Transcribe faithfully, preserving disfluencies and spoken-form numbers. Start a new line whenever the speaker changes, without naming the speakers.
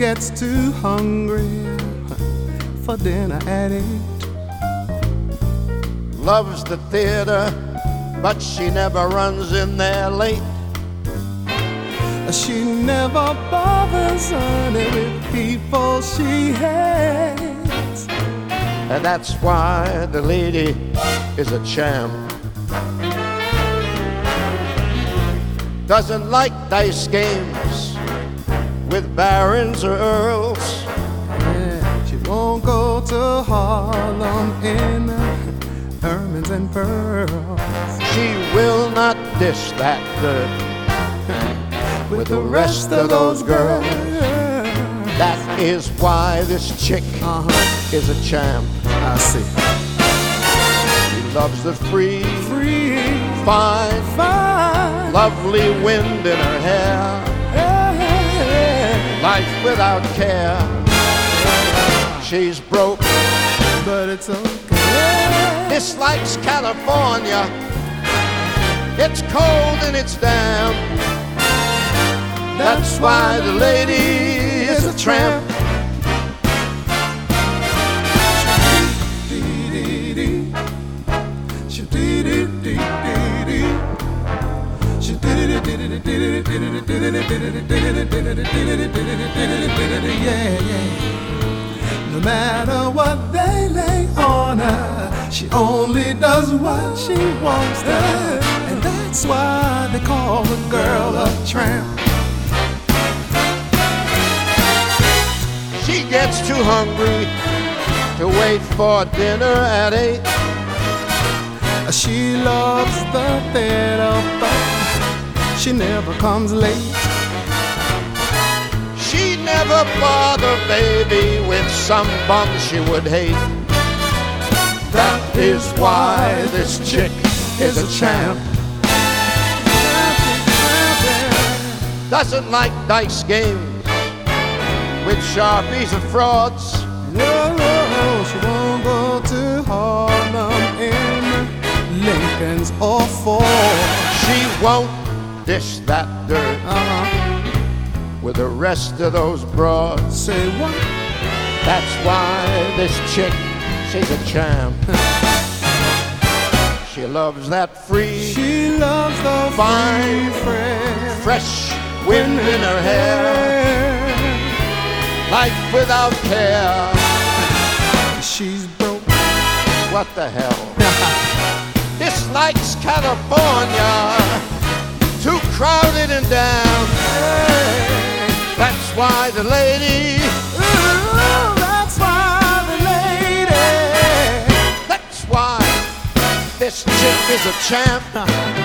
gets too hungry for dinner at eight.
Loves the theater, but she never runs in there late.
She never bothers honey with people she hates.
And that's why the lady is a champ. Doesn't like dice games with barons or earls.
Yeah, she won't go to Harlem in ermines and pearls.
She will not dish that dirt with the rest of those girls. That is why this chick uh-huh. is a champ.
I see.
She loves the free,
free,
fine,
fine,
lovely wind in her hair.
Hey.
Life without care. She's broke,
but it's okay.
Dislikes California. It's cold and it's damp. That's why the lady is a tramp.
Yeah, yeah. No matter what they lay on her, she only does what she wants to. And that's why they call the girl a tramp.
She gets too hungry to wait for dinner at eight.
She loves the theater, but she never comes late.
She'd never bother baby with some bum she would hate. That is why this chick is a champ. Doesn't like dice games with sharpies and frauds.
No, no, she won't go to Harlem in Lincolns or Ford.
She won't dish that dirt
uh-huh.
with the rest of those broads.
Say what?
That's why this chick, she's a champ. She loves that free,
she loves the
fine,
free,
fresh wind in her hair. Life without care.
She's broke.
What the hell? Dislikes California. Too crowded and damn. That's why the lady.
Ooh, that's why the lady.
That's why this chick is a champ.